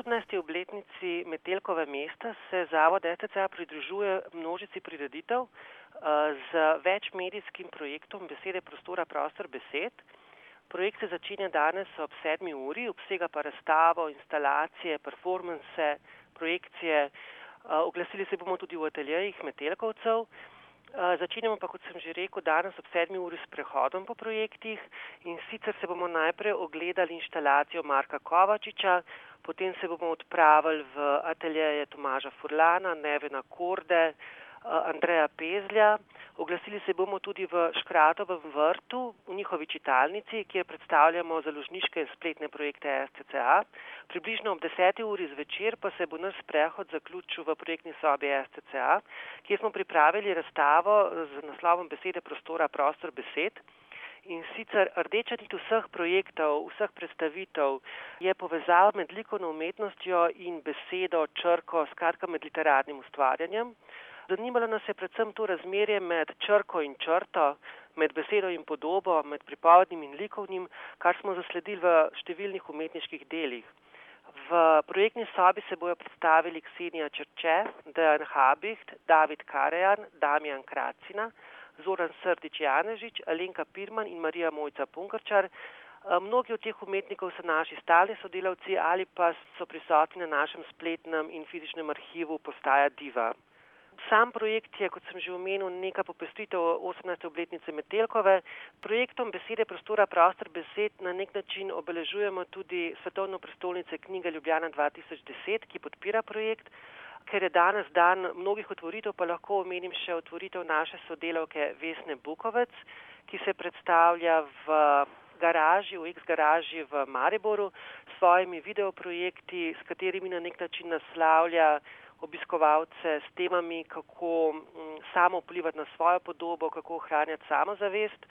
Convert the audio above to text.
18. obletnici Metelkove mesta se Zavod STCA pridružuje množici prireditev z večmedijskim projektom Besede, prostora, prostor, besed. Projekt se začenja danes ob 7. uri, obsega pa razstavo, instalacije, performanse, projekcije. Oglasili se bomo tudi v ateljejih Metelkovcev. Začenjamo pa, kot sem že rekel, danes ob 7. uri s prehodom po projektih, in sicer se bomo najprej ogledali inštalacijo Marka Kovačiča, potem se bomo odpravili v ateljeje Tomaža Furlana, Nevena Korde, Andreja Pezlja. Oglasili se bomo tudi v Škratovem vrtu, v njihovi čitalnici, kjer predstavljamo založniške spletne projekte STCA. Približno ob 10. uri zvečer pa se bo naš sprehod zaključil v projektni sobi STCA, kjer smo pripravili razstavo z naslovom Besede, prostora, prostor, besed. In sicer rdeča nit vseh projektov, vseh predstavitev je povezava med likovno umetnostjo in besedo, črko, skratka med literarnim ustvarjanjem. Zanimalo nas je predvsem to razmerje med črko in črto, med besedo in podobo, med pripovednim in likovnim, kar smo zasledili v številnih umetniških delih. V projektni sobi se bojo predstavili Ksenija Čerče, Dejan Habicht, David Karejan, Damjan Kracina, Zoran Srdić-Janežič, Alenka Pirman in Marija Mojca Punkarčar. Mnogi od teh umetnikov so naši stalni sodelavci ali pa so prisotni na našem spletnem in fizičnem arhivu Postaja Diva. Sam projekt je, kot sem že omenil, neka popestritev 18. obletnice Metelkove. Projektom Besede, prostora, prostor, besed na nek način obeležujemo tudi Svetovno prestolnice knjige Ljubljana 2010, ki podpira projekt. Ker je danes dan mnogih otvoritev, pa lahko omenim še otvoritev naše sodelavke Vesne Bukovec, ki se predstavlja v garaži, v X-garaži v Mariboru s svojimi videoprojekti, s katerimi na nek način naslavlja obiskovalce s temami, kako samo vplivati na svojo podobo, kako ohranjati samozavest.